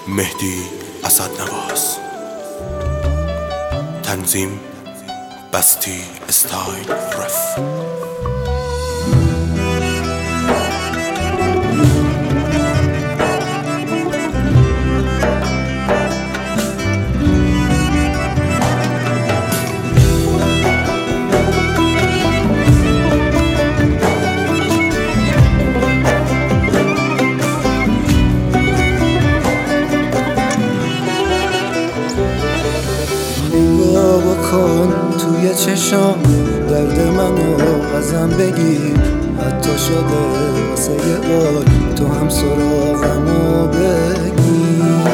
مهدی اسدنواز. تنظیم بستی استایل رف. بکن توی چشام درد منو ازم بگیر، حتی شده واسه یه بار تو هم سراغمو بگیر.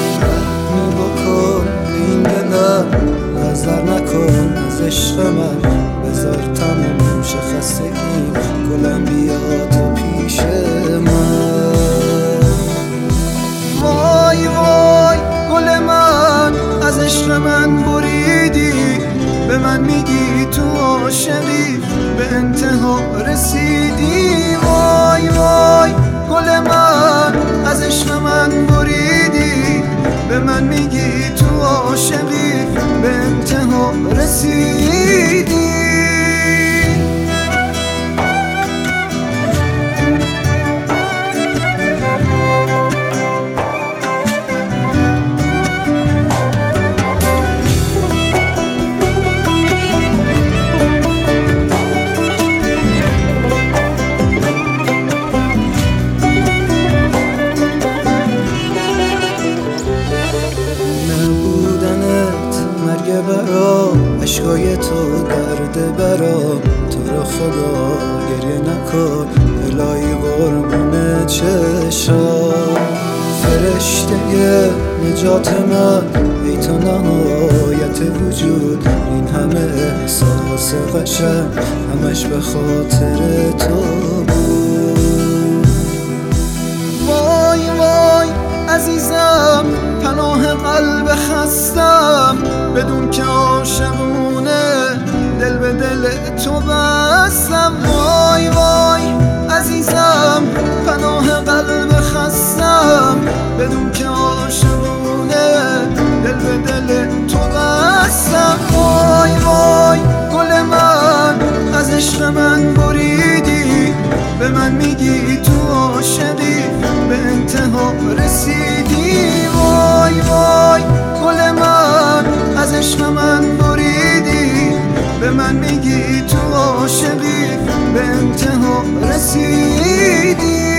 بکن این دلم نظر نکن از عشق من، بذار تموم شه خستگیم، گلم بیا تو پیش من. وای وای گل من از عشق من بریدی، به من میگی تو عاشقی، به انتها رسیدی. وای وای گل من از عشق من بریدی، به من میگی تو عاشقی، به انتها رسیدی. عشقای تو درد برام، تو رو خدا گریه نکن، الهی قربون چشام. فرشته نجات من ای تو نهایت وجود، این همه احساس قشنگ همش به خاطر تو بود. وای وای عزیزم پناه قلب خستم، بدون که عاشقونه دل به دل تو بستم. وای وای عزیزم پناه قلب خستم، بدون که عاشقونه دل به دل تو بستم. وای وای گل من از عشق من بریدی، به من میگی تو عاشقی، به انتها رسیدی. وای وای گل من از عشق من بریدی، به من میگی تو عاشقی، به انتها رسیدی.